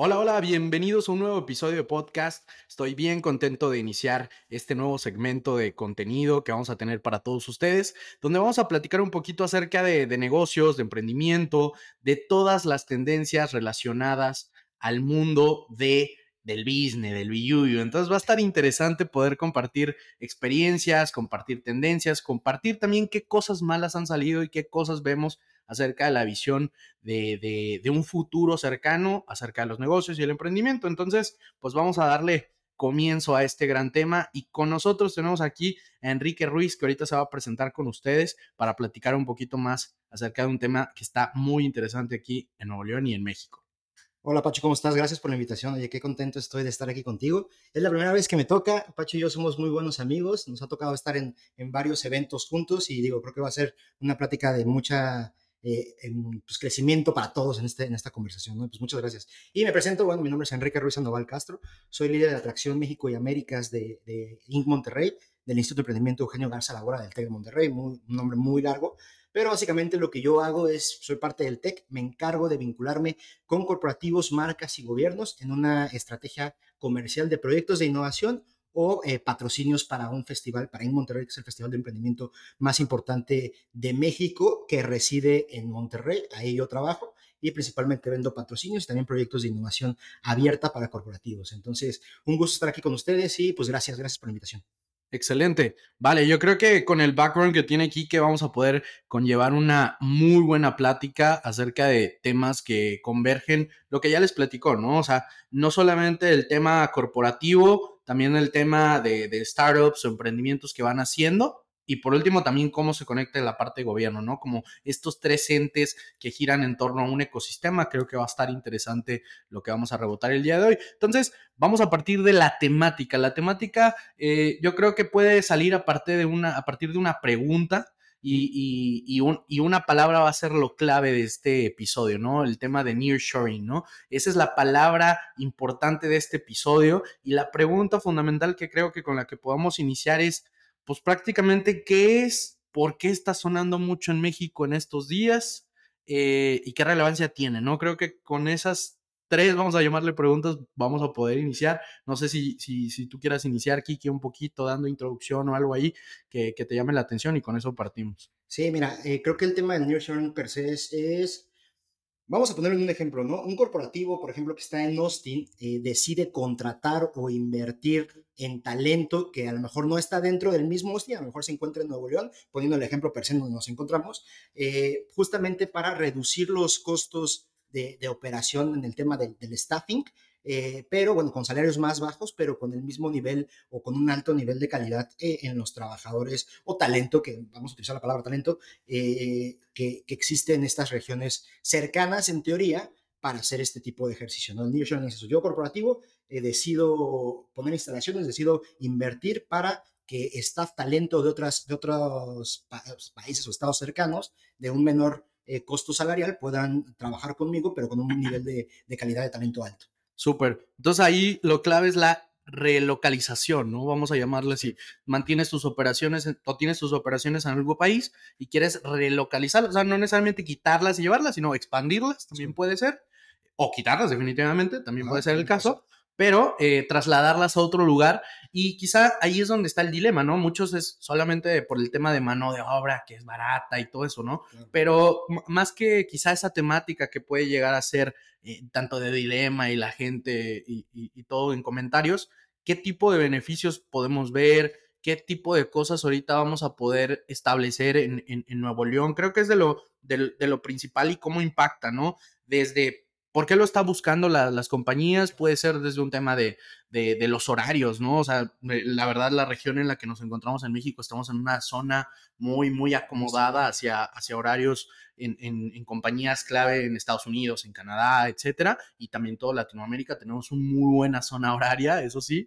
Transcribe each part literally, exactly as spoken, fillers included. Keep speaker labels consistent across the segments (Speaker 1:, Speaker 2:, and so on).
Speaker 1: Hola, hola, bienvenidos a un nuevo episodio de podcast. Estoy bien contento de iniciar este nuevo segmento de contenido que vamos a tener para todos ustedes, donde vamos a platicar un poquito acerca de, de negocios, de emprendimiento, de todas las tendencias relacionadas al mundo de del business, del billuyo. Entonces va a estar interesante poder compartir experiencias, compartir tendencias, compartir también qué cosas malas han salido y qué cosas vemos acerca de la visión de, de, de un futuro cercano acerca de los negocios y el emprendimiento. Entonces, pues vamos a darle comienzo a este gran tema y con nosotros tenemos aquí a Enrique Ruiz, que ahorita se va a presentar con ustedes para platicar un poquito más acerca de un tema que está muy interesante aquí en Nuevo León y en México.
Speaker 2: Hola Pacho, ¿cómo estás? Gracias por la invitación. Oye, qué contento estoy de estar aquí contigo. Es la primera vez que me toca. Pacho y yo somos muy buenos amigos. Nos ha tocado estar en, en varios eventos juntos y digo, creo que va a ser una plática de mucha eh, en, pues, crecimiento para todos en, este, en esta conversación, ¿no? Pues muchas gracias. Y me presento, bueno, mi nombre es Enrique Ruiz Sandoval Castro. Soy líder de atracción México y Américas de, de Inc. Monterrey, del Instituto de Emprendimiento Eugenio Garza Labora del TEC de Monterrey, muy, un nombre muy largo. Pero básicamente lo que yo hago es, soy parte del TEC, me encargo de vincularme con corporativos, marcas y gobiernos en una estrategia comercial de proyectos de innovación o eh, patrocinios para un festival, para In Monterrey, que es el festival de emprendimiento más importante de México, que reside en Monterrey. Ahí yo trabajo y principalmente vendo patrocinios y también proyectos de innovación abierta para corporativos. Entonces, un gusto estar aquí con ustedes y pues gracias, gracias por la invitación.
Speaker 1: Excelente. Vale, yo creo que con el background que tiene aquí que vamos a poder conllevar una muy buena plática acerca de temas que convergen, lo que ya les platicó, ¿no? O sea, no solamente el tema corporativo, también el tema de, de startups o emprendimientos que van haciendo. Y por último, también cómo se conecta la parte de gobierno, ¿no? Como estos tres entes que giran en torno a un ecosistema. Creo que va a estar interesante lo que vamos a rebotar el día de hoy. Entonces, vamos a partir de la temática. La temática eh, yo creo que puede salir a partir de una, a partir de una pregunta y, y, y, un, y, una palabra va a ser lo clave de este episodio, ¿no? El tema de nearshoring, ¿no? Esa es la palabra importante de este episodio y la pregunta fundamental que creo que con la que podamos iniciar es, pues prácticamente, ¿qué es? ¿Por qué está sonando mucho en México en estos días? Eh, ¿Y qué relevancia tiene, no? Creo que con esas tres, vamos a llamarle preguntas, vamos a poder iniciar. No sé si, si, si tú quieras iniciar, Kiki, un poquito dando introducción o algo ahí que, que te llame la atención y con eso partimos.
Speaker 2: Sí, mira, eh, creo que el tema del nearshoring per se es, es vamos a poner un ejemplo, ¿no? Un corporativo, por ejemplo, que está en Austin, eh, decide contratar o invertir en talento que a lo mejor no está dentro del mismo Austin, a lo mejor se encuentra en Nuevo León, poniendo el ejemplo per se donde nos encontramos, eh, justamente para reducir los costos de, de operación en el tema del, del staffing, eh, pero bueno, con salarios más bajos, pero con el mismo nivel o con un alto nivel de calidad eh, en los trabajadores o talento, que vamos a utilizar la palabra talento, eh, que, que existe en estas regiones cercanas, en teoría, para hacer este tipo de ejercicio, ¿no? El nearshoring es eso. Yo corporativo eh, decido poner instalaciones, decido invertir para que staff talento de, otras, de otros pa países o estados cercanos de un menor eh, costo salarial puedan trabajar conmigo, pero con un nivel de, de calidad de talento alto.
Speaker 1: Súper. Entonces ahí lo clave es la relocalización, ¿no? Vamos a llamarle así. Mantienes tus operaciones en, o tienes tus operaciones en algún país y quieres relocalizarlas, o sea, no necesariamente quitarlas y llevarlas, sino expandirlas, también puede ser, o quitarlas definitivamente, también puede
Speaker 2: Ajá,
Speaker 1: ser el caso, pero eh, trasladarlas a otro lugar y quizá ahí es donde está el dilema, ¿no? Muchos es solamente por el tema de mano de obra, que es barata y todo eso, ¿no?
Speaker 2: claro.
Speaker 1: Pero más que quizá esa temática que puede llegar a ser eh, tanto de dilema y la gente y, y, y todo en comentarios, ¿qué tipo de beneficios podemos ver? ¿Qué tipo de cosas ahorita vamos a poder establecer en, en, en Nuevo León? Creo que es de lo, de, de lo principal y cómo impacta, ¿no? Desde ¿por qué lo está buscando la, las compañías? Puede ser desde un tema de, de, de, los horarios, ¿no? O sea, la verdad, la región en la que nos encontramos en México, estamos en una zona muy, muy acomodada hacia, hacia horarios en, en, en compañías clave en Estados Unidos, en Canadá, etcétera, y también toda Latinoamérica. Tenemos una muy buena zona horaria, eso sí.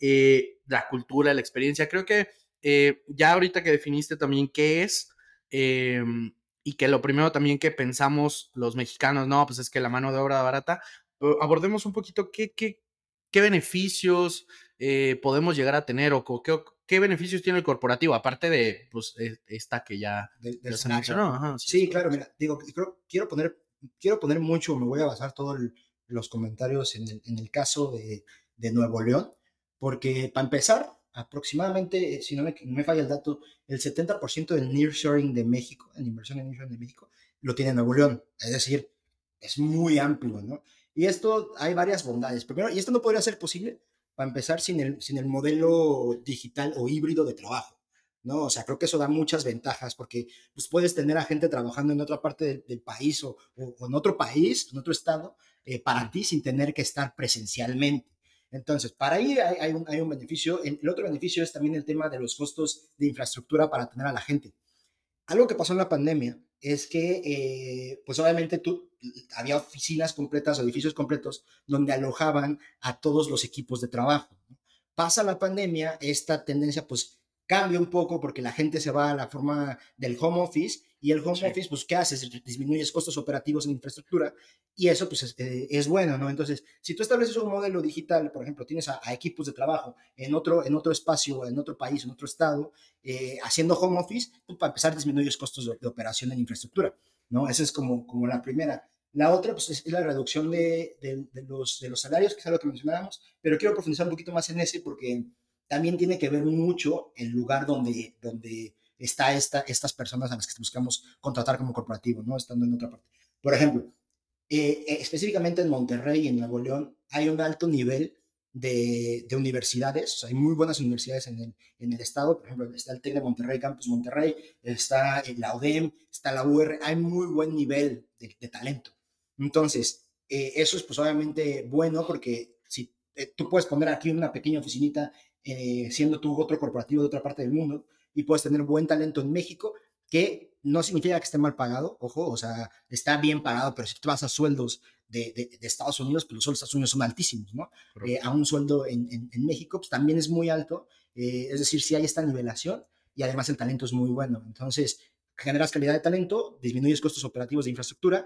Speaker 1: Eh, la cultura, la experiencia. Creo que eh, ya ahorita que definiste también qué es, eh, y que lo primero también que pensamos los mexicanos, no, pues es que la mano de obra barata, abordemos un poquito qué, qué, qué beneficios eh, podemos llegar a tener o qué, qué beneficios tiene el corporativo, aparte de pues esta que ya,
Speaker 2: Del, del
Speaker 1: ya se
Speaker 2: salario.
Speaker 1: mencionó. Ajá, sí, es
Speaker 2: Sí, claro,
Speaker 1: correcto.
Speaker 2: mira, digo, creo, quiero poner, quiero poner mucho, me voy a basar todo el, los comentarios en el, en el caso de, de Nuevo León, porque para empezar, aproximadamente, si no me, no me falla el dato, el setenta por ciento del nearshoring de México, en inversión en nearshoring de México, lo tiene Nuevo León. Es decir, es muy amplio, ¿no? Y esto hay varias bondades. Primero, y esto no podría ser posible, para empezar, sin el, sin el modelo digital o híbrido de trabajo, ¿no? O sea, creo que eso da muchas ventajas porque pues, puedes tener a gente trabajando en otra parte del, del país o, o, o, en otro país, en otro estado, eh, para ti sin tener que estar presencialmente. Entonces, para ahí hay, hay, un, hay un beneficio. El, el otro beneficio es también el tema de los costos de infraestructura para tener a la gente. Algo que pasó en la pandemia es que, eh, pues obviamente tú, había oficinas completas, edificios completos, donde alojaban a todos los equipos de trabajo, ¿no? Pasa la pandemia, esta tendencia pues cambia un poco porque la gente se va a la forma del home office y el home
Speaker 1: Sí.
Speaker 2: office pues ¿qué haces? Disminuyes costos operativos en infraestructura y eso pues es, eh, es bueno, ¿no? Entonces, si tú estableces un modelo digital, por ejemplo, tienes a, a equipos de trabajo en otro, en otro espacio, en otro país, en otro estado, eh, haciendo home office, pues, para empezar disminuyes costos de, de, operación en infraestructura, ¿no? Esa es como, como la primera. La otra pues, es la reducción de, de, de, los, de los salarios, que es algo que mencionábamos, pero quiero profundizar un poquito más en ese porque también tiene que ver mucho el lugar donde, donde está esta, estas personas a las que buscamos contratar como corporativo, ¿no? Estando en otra parte. Por ejemplo, eh, específicamente en Monterrey y en Nuevo León hay un alto nivel de, de universidades, o sea, hay muy buenas universidades en el, en el estado, por ejemplo, está el TEC de Monterrey, Campus Monterrey, está la U D E M, está la U R, hay muy buen nivel de, de talento. Entonces, eh, eso es pues obviamente bueno porque si eh, tú puedes poner aquí una pequeña oficinita eh, siendo tú otro corporativo de otra parte del mundo y puedes tener buen talento en México, que no significa que esté mal pagado, ojo, o sea, está bien pagado, pero si tú vas a sueldos de, de, de Estados Unidos, pues los sueldos de Estados Unidos son altísimos, ¿no? Eh, a un sueldo en, en, en, México, pues también es muy alto, eh, es decir, sí hay esta nivelación y además el talento es muy bueno. Entonces, generas calidad de talento, disminuyes costos operativos de infraestructura,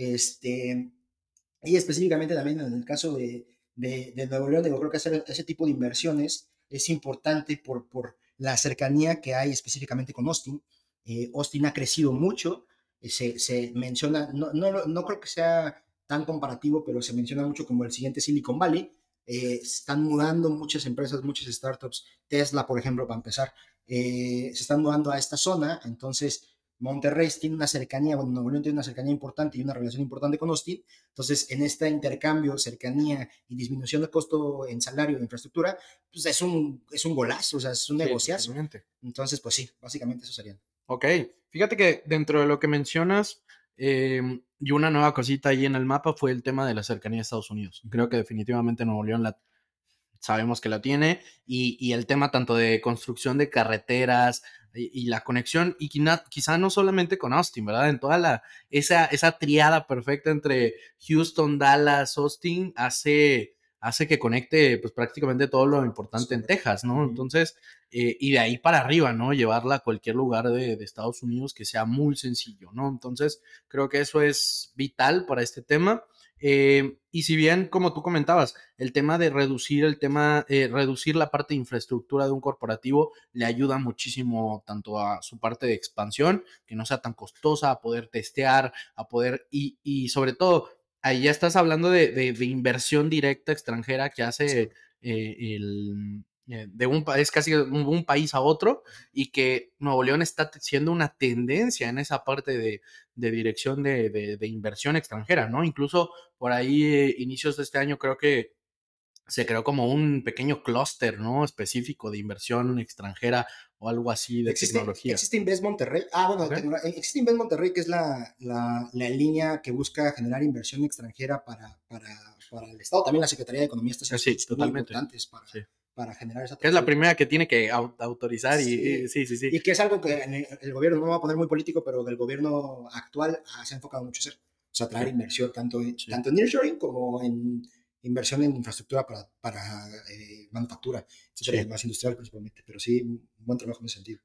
Speaker 2: este, y específicamente también en el caso de, de, de Nuevo León, digo, creo que hacer ese tipo de inversiones es importante por, por la cercanía que hay específicamente con Austin. Eh, Austin ha crecido mucho, eh, se, se, menciona, no, no, no creo que sea tan comparativo, pero se menciona mucho como el siguiente Silicon Valley. Eh, se están mudando muchas empresas, muchas startups, Tesla, por ejemplo, para empezar, eh, se están mudando a esta zona, entonces Monterrey tiene una cercanía, bueno, Nuevo León tiene una cercanía importante y una relación importante con Austin, entonces en este intercambio, cercanía y disminución de costo en salario de infraestructura, pues es un, es un golazo, o sea, es un
Speaker 1: Sí,
Speaker 2: negociazo.
Speaker 1: totalmente.
Speaker 2: Entonces, pues sí, básicamente eso sería.
Speaker 1: Ok, fíjate que dentro de lo que mencionas, eh, y una nueva cosita ahí en el mapa fue el tema de la cercanía a Estados Unidos. Creo que definitivamente Nuevo León la, sabemos que la tiene, y, y el tema tanto de construcción de carreteras y, y la conexión, y quina, quizá no solamente con Austin, ¿verdad? En toda la, esa, esa triada perfecta entre Houston, Dallas, Austin, hace, hace que conecte pues prácticamente todo lo importante en Texas, ¿no? Entonces, eh, y de ahí para arriba, ¿no? Llevarla a cualquier lugar de, de Estados Unidos que sea muy sencillo, ¿no? Entonces, creo que eso es vital para este tema. Eh, y si bien, como tú comentabas, el tema de reducir el tema, eh, reducir la parte de infraestructura de un corporativo le ayuda muchísimo tanto a su parte de expansión, que no sea tan costosa, a poder testear, a poder, y, y sobre todo, ahí ya estás hablando de, de, de inversión directa extranjera que hace eh, el, eh, de un país, casi un, un país a otro, y que Nuevo León está siendo una tendencia en esa parte de, de dirección de, de, de inversión extranjera, ¿no? Incluso por ahí, eh, inicios de este año, creo que se creó como un pequeño clúster, ¿no? Específico de inversión extranjera o algo así de
Speaker 2: ¿Existe,
Speaker 1: tecnología.
Speaker 2: existe Invest Monterrey? Ah, bueno,
Speaker 1: Okay.
Speaker 2: existe Invest Monterrey, que es la, la, la, línea que busca generar inversión extranjera para, para, para el Estado. También la Secretaría de Economía está haciendo
Speaker 1: Sí,
Speaker 2: estudios muy
Speaker 1: totalmente.
Speaker 2: importantes para,
Speaker 1: Sí.
Speaker 2: para generar esa
Speaker 1: Que es la
Speaker 2: atracción.
Speaker 1: primera que tiene que au autorizar y, y,
Speaker 2: Sí,
Speaker 1: sí, sí, sí.
Speaker 2: y que es algo que el, el gobierno, no me va a poner muy político, pero que el gobierno actual se ha enfocado mucho en hacer. O sea, traer
Speaker 1: Sí,
Speaker 2: inversión tanto,
Speaker 1: sí.
Speaker 2: tanto en nearshoring como en inversión en infraestructura para, para eh, manufactura, etcétera,
Speaker 1: Sí.
Speaker 2: más industrial principalmente. Pero sí, un buen trabajo en ese sentido.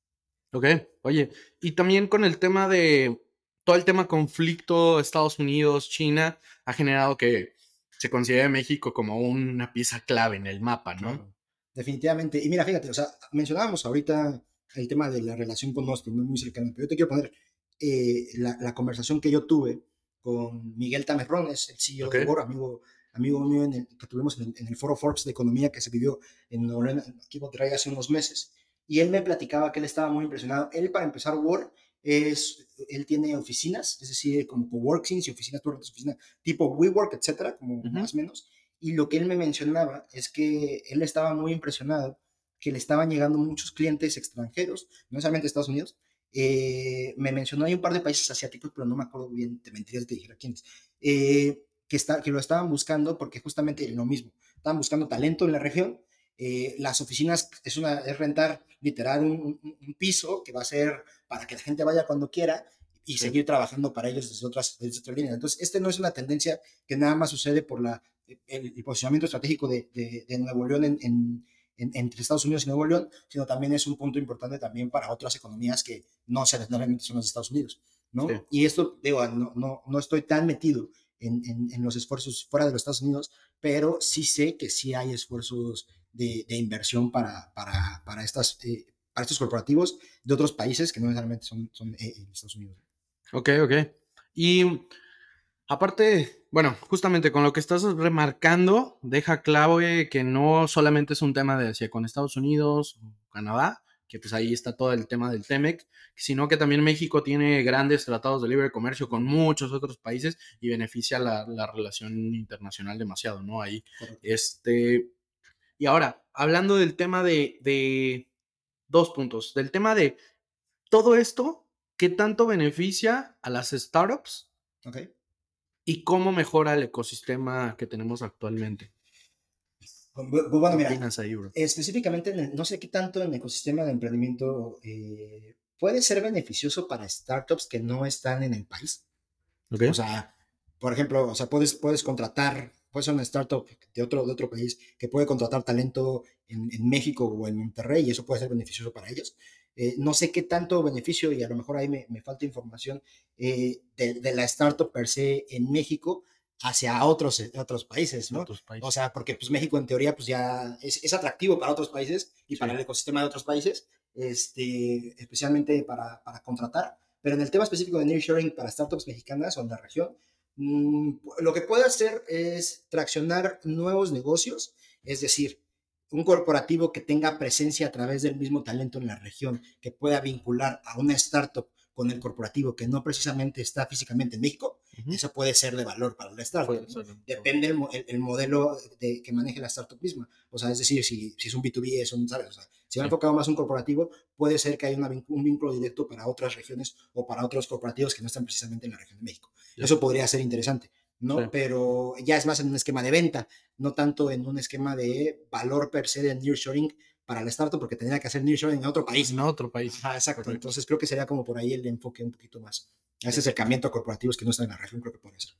Speaker 1: Ok, oye, y también con el tema de todo el tema conflicto Estados Unidos, China, ha generado que se considere México como una pieza clave en el mapa, ¿no?
Speaker 2: Claro, definitivamente. Y mira, fíjate, o sea, mencionábamos ahorita el tema de la relación con Austin, muy, muy cercana, pero yo te quiero poner eh, la, la, conversación que yo tuve con Miguel Tamerrón, es el C E O
Speaker 1: Ok.
Speaker 2: de Word, amigo, amigo mío en el, que tuvimos en el, en el Foro Forbes de Economía que se vivió en Nuevo León, aquí en Monterrey hace unos meses. Y él me platicaba que él estaba muy impresionado. Él, para empezar, Word, es, él tiene oficinas, es decir, como coworkings y oficinas, tú rentas oficinas tipo WeWork, etcétera, como
Speaker 1: Ujú.
Speaker 2: más o menos. Y lo que él me mencionaba es que él estaba muy impresionado que le estaban llegando muchos clientes extranjeros, no solamente de Estados Unidos. Eh, me mencionó hay un par de países asiáticos, pero no me acuerdo bien, te mentiría si te dijera quiénes, eh, que, está, que lo estaban buscando porque justamente lo mismo, estaban buscando talento en la región. Eh, las oficinas es, una, es rentar literal un, un, un, piso que va a ser para que la gente vaya cuando quiera y
Speaker 1: Sí.
Speaker 2: seguir trabajando para ellos desde otras, desde otras líneas. Entonces, este no es una tendencia que nada más sucede por la, el, el posicionamiento estratégico de, de, de Nuevo León en, en, en, entre Estados Unidos y Nuevo León, sino también es un punto importante también para otras economías que no necesariamente son las de Estados Unidos,
Speaker 1: Sí.
Speaker 2: ¿no? Y esto, digo, no, no, no estoy tan metido en, en, en, los esfuerzos fuera de los Estados Unidos, pero sí sé que sí hay esfuerzos de, de inversión para, para, para, estas, eh, para estos corporativos de otros países que no necesariamente son, son eh, Estados Unidos.
Speaker 1: Ok, ok. Y aparte, bueno, justamente con lo que estás remarcando, deja clave que no solamente es un tema de si con Estados Unidos o Canadá, que pues ahí está todo el tema del TEMEC, sino que también México tiene grandes tratados de libre comercio con muchos otros países y beneficia la, la relación internacional demasiado, ¿no? Ahí,
Speaker 2: Correcto.
Speaker 1: este, y ahora, hablando del tema de, de dos puntos, del tema de todo esto, ¿qué tanto beneficia a las startups?
Speaker 2: Okay.
Speaker 1: ¿Y cómo mejora el ecosistema que tenemos actualmente?
Speaker 2: Bueno,
Speaker 1: ¿Qué
Speaker 2: mira,
Speaker 1: opinas ahí, bro?
Speaker 2: específicamente, en el, no sé qué tanto en el ecosistema de emprendimiento eh, puede ser beneficioso para startups que no están en el país.
Speaker 1: ¿Ok?
Speaker 2: O sea, por ejemplo, o sea, puedes, puedes contratar, puede ser una startup de otro, de otro país que puede contratar talento en, en México o en Monterrey y eso puede ser beneficioso para ellos. Eh, no sé qué tanto beneficio, y a lo mejor ahí me, me falta información, eh, de, de, la startup per se en México hacia otros, otros países, ¿no?
Speaker 1: Otros
Speaker 2: O
Speaker 1: países.
Speaker 2: sea, porque pues México en teoría pues ya es, es atractivo para otros países y para
Speaker 1: Sí.
Speaker 2: el ecosistema de otros países, este, especialmente para, para contratar. Pero en el tema específico de nearshoring para startups mexicanas o en la región, mmm, lo que puede hacer es traccionar nuevos negocios, es decir, un corporativo que tenga presencia a través del mismo talento en la región, que pueda vincular a una startup con el corporativo que no precisamente está físicamente en México,
Speaker 1: Ujú.
Speaker 2: eso puede ser de valor para la startup,
Speaker 1: Puede
Speaker 2: ¿no?
Speaker 1: ser.
Speaker 2: Depende el, el, el modelo de, que maneje la startup misma. O sea, es decir, si, si es un B dos B, es un, ¿sabes? O sea, si va
Speaker 1: Sí.
Speaker 2: enfocado más a un corporativo, puede ser que haya una, un vínculo directo para otras regiones o para otros corporativos que no están precisamente en la región de México.
Speaker 1: Ya.
Speaker 2: Eso podría ser interesante,
Speaker 1: Sí.
Speaker 2: ¿no? Pero ya es más en un esquema de venta, no tanto en un esquema de valor per se de nearshoring para la startup, porque tendría que hacer nearshoring en otro país.
Speaker 1: En otro país.
Speaker 2: Ajá, exacto.
Speaker 1: Correcto.
Speaker 2: Entonces creo que sería como por ahí el enfoque un poquito más. A ese
Speaker 1: Sí.
Speaker 2: acercamiento a corporativos que no están en la región, creo que puede ser.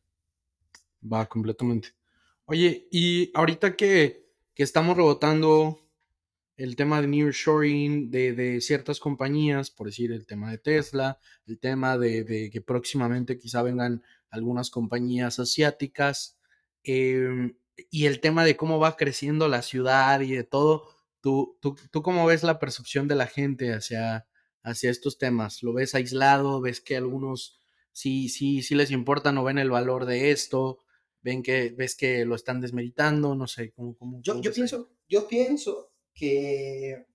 Speaker 1: Va, completamente. Oye, y ahorita que, que estamos rebotando el tema de nearshoring de, de ciertas compañías, por decir el tema de Tesla, el tema de, de que próximamente quizá vengan algunas compañías asiáticas, eh, y el tema de cómo va creciendo la ciudad y de todo, ¿tú, tú, tú cómo ves la percepción de la gente hacia, hacia estos temas? ¿Lo ves aislado? ¿Ves que algunos sí, sí, sí les importa, no ven el valor de esto? ¿ Ven que, ves que lo están desmeritando? No sé, ¿cómo, cómo,
Speaker 2: Yo,
Speaker 1: cómo
Speaker 2: yo,
Speaker 1: ves ahí?
Speaker 2: pienso, yo pienso que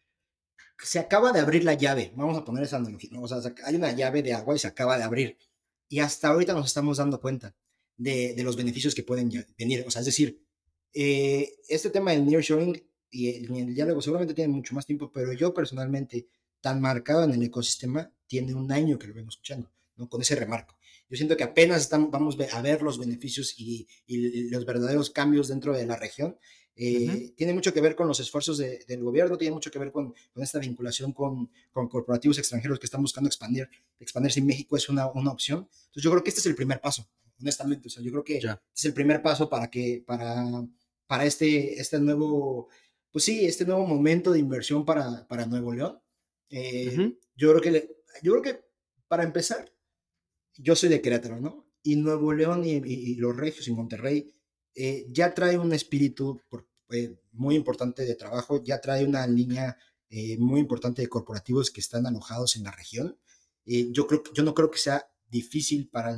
Speaker 2: se acaba de abrir la llave, vamos a poner esa analogía, ¿no? O sea, hay una llave de agua y se acaba de abrir. Y hasta ahorita nos estamos dando cuenta de, de los beneficios que pueden venir. O sea, es decir, eh, este tema del nearshoring y el, el diálogo seguramente tiene mucho más tiempo, pero yo personalmente, tan marcado en el ecosistema, tiene un año que lo vengo escuchando, ¿no? Con ese remarco. Yo siento que apenas estamos, vamos a ver los beneficios y, y los verdaderos cambios dentro de la región.
Speaker 1: Ujú.
Speaker 2: Eh, tiene mucho que ver con los esfuerzos de, del gobierno, tiene mucho que ver con, con esta vinculación con, con, corporativos extranjeros que están buscando expandir, expandirse en México es una, una opción. Entonces yo creo que este es el primer paso, honestamente. O sea, yo creo que este
Speaker 1: Ya.
Speaker 2: es el primer paso para que, para, para este, este nuevo, pues sí, este nuevo momento de inversión para, para Nuevo León. Eh,
Speaker 1: Ujú.
Speaker 2: yo creo que, le, yo creo que para empezar, yo soy de Querétaro, ¿no? Y Nuevo León y, y, y los Regios y Monterrey eh, ya trae un espíritu por, eh, muy importante de trabajo, ya trae una línea eh, muy importante de corporativos que están alojados en la región. Eh, yo, creo, yo no creo que sea difícil para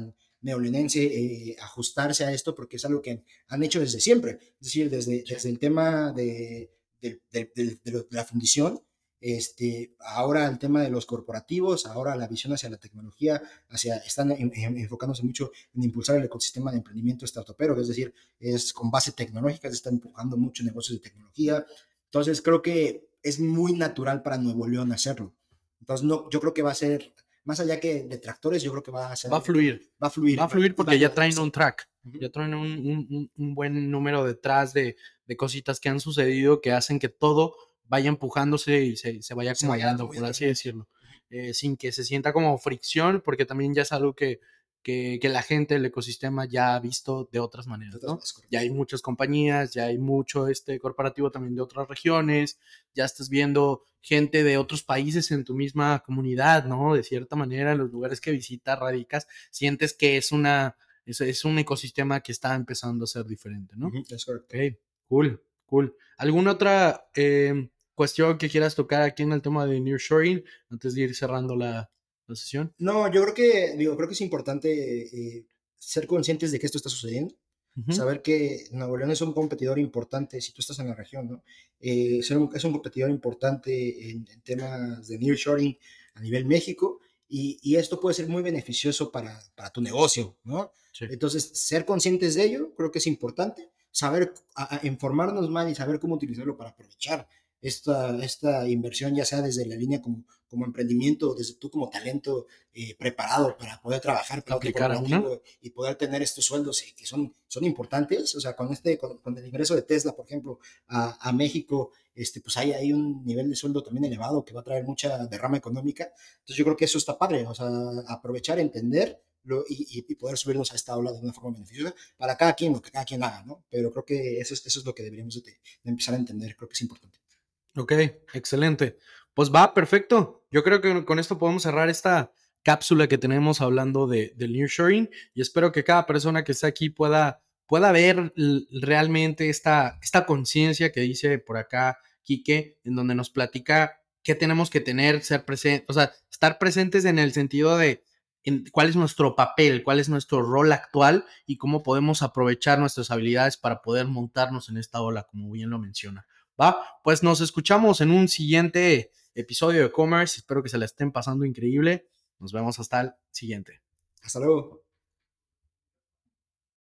Speaker 2: neolonense eh, ajustarse a esto porque es algo que han hecho desde siempre. Es decir, desde,
Speaker 1: Sí.
Speaker 2: desde el tema de, de, de, de, de la fundición, este, ahora el tema de los corporativos, ahora la visión hacia la tecnología, hacia, están en, en, enfocándose mucho en impulsar el ecosistema de emprendimiento startupero, es decir, es con base tecnológica, se está empujando mucho negocios de tecnología. Entonces creo que es muy natural para Nuevo León hacerlo. Entonces no, yo creo que va a ser, más allá que detractores, yo creo que va a ser
Speaker 1: Va a
Speaker 2: algo que
Speaker 1: fluir.
Speaker 2: va a fluir
Speaker 1: Va a
Speaker 2: va,
Speaker 1: fluir
Speaker 2: y va a
Speaker 1: porque ya
Speaker 2: ayudar.
Speaker 1: traen
Speaker 2: Sí.
Speaker 1: un track,
Speaker 2: Uh-huh.
Speaker 1: ya traen un, un, un buen número detrás de, de cositas que han sucedido que hacen que todo vaya empujándose y se, se vaya
Speaker 2: Se vaya dando
Speaker 1: acomodando,
Speaker 2: muy
Speaker 1: por así
Speaker 2: naturalmente.
Speaker 1: decirlo, eh, sin que se sienta como fricción, porque también ya es algo que, que, que la gente, el ecosistema ya ha visto de otras
Speaker 2: De
Speaker 1: maneras,
Speaker 2: todas
Speaker 1: ¿no?
Speaker 2: maneras,
Speaker 1: Ya
Speaker 2: correcto.
Speaker 1: hay muchas compañías, ya hay mucho este corporativo también de otras regiones, ya estás viendo gente de otros países en tu misma comunidad, ¿no? De cierta manera, en los lugares que visitas, radicas, sientes que es una, es, es un ecosistema que está empezando a ser diferente, ¿no?
Speaker 2: Uh-huh. Es correcto.
Speaker 1: Ok, cool, cool. ¿Alguna otra eh, cuestión que quieras tocar aquí en el tema de nearshoring antes de ir cerrando la, la sesión?
Speaker 2: No, yo creo que, digo, creo que es importante eh, ser conscientes de que esto está sucediendo,
Speaker 1: Ujú.
Speaker 2: saber que Nuevo León es un competidor importante si tú estás en la región, ¿no? Eh, ser un- es un competidor importante en, en temas de nearshoring a nivel México y, y esto puede ser muy beneficioso para, para tu negocio, ¿no?
Speaker 1: Sí,
Speaker 2: Entonces, ser conscientes de ello creo que es importante, saber, a- a informarnos más y saber cómo utilizarlo para aprovechar esta, esta inversión, ya sea desde la línea como, como emprendimiento, desde tú como talento eh, preparado para poder trabajar para otro
Speaker 1: aplicar a una.
Speaker 2: corporativo y poder tener estos sueldos eh, que son, son importantes. O sea, con, este, con, con el ingreso de Tesla, por ejemplo, a, a México, este, pues hay, hay un nivel de sueldo también elevado que va a traer mucha derrama económica. Entonces yo creo que eso está padre, o sea, aprovechar, entender lo, y, y, poder subirnos a esta ola de una forma beneficiosa para cada quien, lo que cada quien haga, ¿no? Pero creo que eso es, eso es lo que deberíamos de, de empezar a entender, creo que es importante.
Speaker 1: Ok, excelente. Pues va, perfecto. Yo creo que con esto podemos cerrar esta cápsula que tenemos hablando de, del nearshoring y espero que cada persona que esté aquí pueda, pueda ver l- realmente esta, esta conciencia que dice por acá Quique, en donde nos platica qué tenemos que tener, ser presentes, o sea, estar presentes en el sentido de en cuál es nuestro papel, cuál es nuestro rol actual y cómo podemos aprovechar nuestras habilidades para poder montarnos en esta ola, como bien lo menciona. Va, pues nos escuchamos en un siguiente episodio de Commerce. Espero que se la estén pasando increíble. Nos vemos hasta el siguiente.
Speaker 2: Hasta luego.